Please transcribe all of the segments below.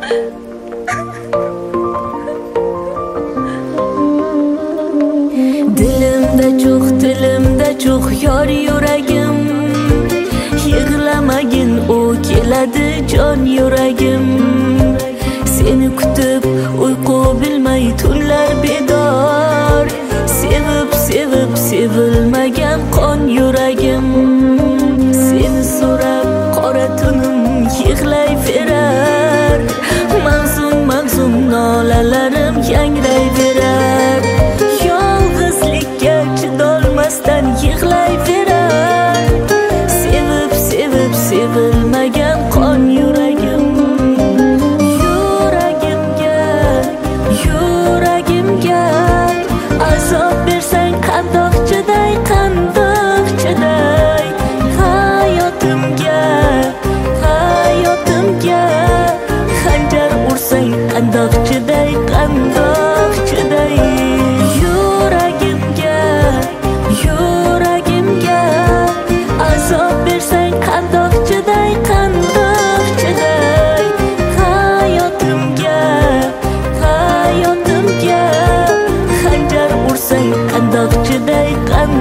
Dilimda çok yor yuragim, yig'lamagin u keladi jon yuragim. Seni kutib uyqu bilmay tunlar bedor, sevib sevilmagan qon yuragim. Seni so'rab qora tunim yig'layverar, mahzun nolalarim yangrayverar. Yolg'izlikka chidolmasdan yig'layverar, sevib sevilmagan qon yuragim. Yuragimga azob bersang qandoq chiday, hayotimga xanjar ursang qandoq chiday. Yuragimga azob bersang qandoq chiday. Hayotimga xanjar ursang qandoq chiday.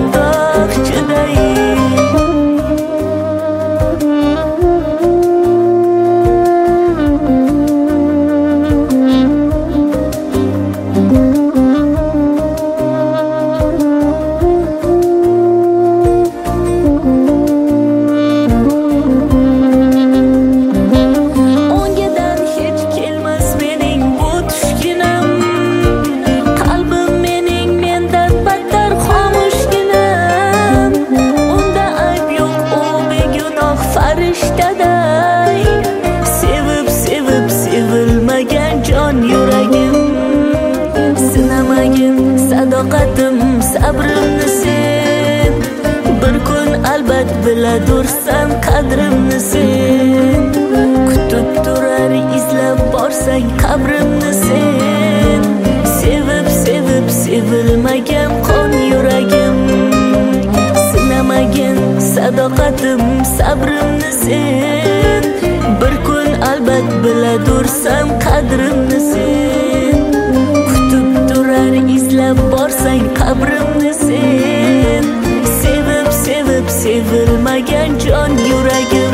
Sevib sevilmagan jon yuragim. Sinamagin sadoqatim, sabrimni sen. Bir kun albat biladursan qadrimni sen. Kutib turar izlab borsang qabrimni sen. Sevib sevilmagan qon yuragim. Sinamagin sadoqatim, sabrimni sen. Bir kun albat biladursan qadrimni sen. Kutib turar izlab borsang qabrimni sen. Sevib sevilmagan jon yuragim.